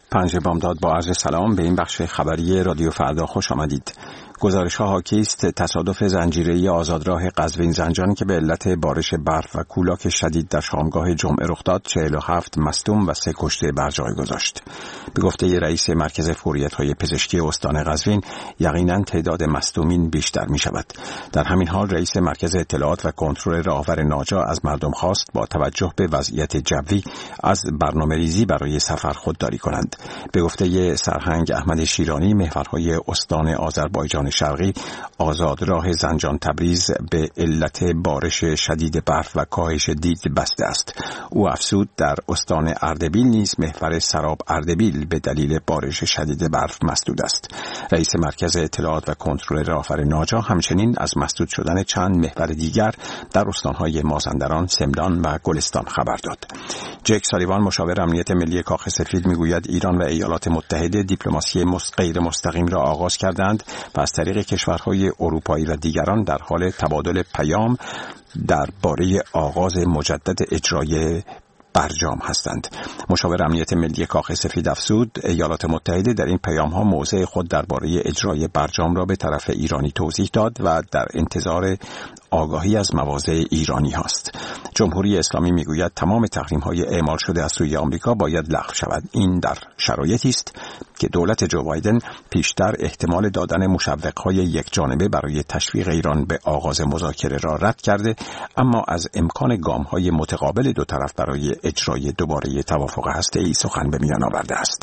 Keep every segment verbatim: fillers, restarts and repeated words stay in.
پنج بامداد با عرض سلام به این بخش خبری رادیو فردا خوش آمدید. گزارش‌ها حاکی است تصادف زنجیره‌ای آزادراه قزوین زنجان که به علت بارش برف و کولاک شدید در شامگاه جمعه رخ داد چهل و هفت مصدوم و سه کشته بر جای گذاشت. به گفته رئیس مرکز فوریت‌های پزشکی استان قزوین یقیناً تعداد مصدومین بیشتر می‌شود. در همین حال رئیس مرکز اطلاعات و کنترل راهور ناجا از مردم خواست با توجه به وضعیت جوی از برنامه‌ریزی برای سفر خودداری کنند. به گفته سرهنگ احمد شیرانی محورهای استان آذربایجان شرقی آزادراه زنجان تبریز به علت بارش شدید برف و کاهش دید بسته است. او افزود در استان اردبیل نیز محور سراب اردبیل به دلیل بارش شدید برف مسدود است. رئیس مرکز اطلاعات و کنترل راهور ناجا همچنین از مسدود شدن چند محور دیگر در استانهای مازندران، سمنان و گلستان خبر داد. جک سالیوان مشاور امنیت ملی کاخ سفید میگوید ایران و ایالات متحده دیپلماسی غیر مستقیم را آغاز کردند و از طریق کشورهای اروپایی و دیگران در حال تبادل پیام درباره آغاز مجدد اجرای برجام هستند. مشاور امنیت ملی کاخ سفید افزود ایالات متحده در این پیام ها موضع خود درباره اجرای برجام را به طرف ایرانی توضیح داد و در انتظار آگاهی از مواضع ایرانی هست. جمهوری اسلامی میگوید تمام تحریم های اعمال شده از سوی آمریکا باید لغو شود. این در شرایطی است که دولت جو بایدن پیشتر احتمال دادن مشوق های یک جانبه برای تشویق ایران به آغاز مذاکره را رد کرده، اما از امکان گام های متقابل دو طرف برای اجرای دوباره توافق هسته‌ای سخن به میان آورده است.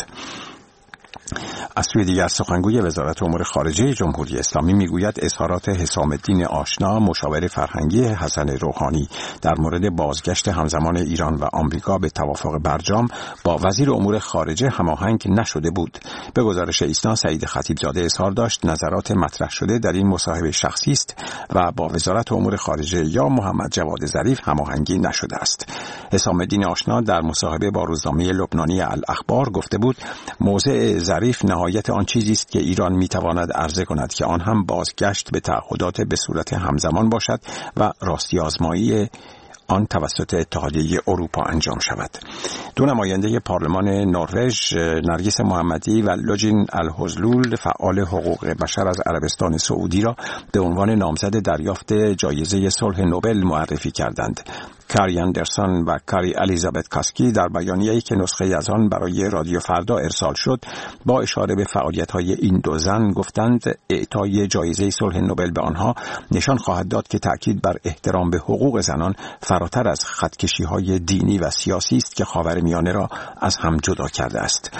از سوی دیگر سخنگوی وزارت امور خارجه جمهوری اسلامی میگوید اظهارات حسام الدین آشنا مشاور فرهنگی حسن روحانی در مورد بازگشت همزمان ایران و آمریکا به توافق برجام با وزیر امور خارجه هماهنگ نشده بود. به گزارش ایسنا سعید خطیبزاده اظهار داشت نظرات مطرح شده در این مصاحبه شخصی است و با وزارت امور خارجه یا محمد جواد ظریف هماهنگی نشده است. حسام الدین آشنا در مصاحبه با روزنامه لبنانی الاخبار گفته بود موضع ظریف نهایت آن چیزی است که ایران میتواند عرضه کند که آن هم بازگشت به تعهدات به صورت همزمان باشد و راستی آزمایی آن توسط اتحادیه اروپا انجام شود. دو نماینده پارلمان نروژ نرگس محمدی و لوجین الحزلول فعال حقوق بشر از عربستان سعودی را به عنوان نامزد دریافت جایزه صلح نوبل معرفی کردند. کاری اندرسون و کاری الیزابت کاسکی در بیانیه‌ای که نسخه از آن برای رادیو فردا ارسال شد با اشاره به فعالیت‌های این دو زن گفتند اعطای جایزه صلح نوبل به آنها نشان خواهد داد که تأکید بر احترام به حقوق زنان فراتر از خطکشی‌های دینی و سیاسی است که خاورمیانه را از هم جدا کرده است.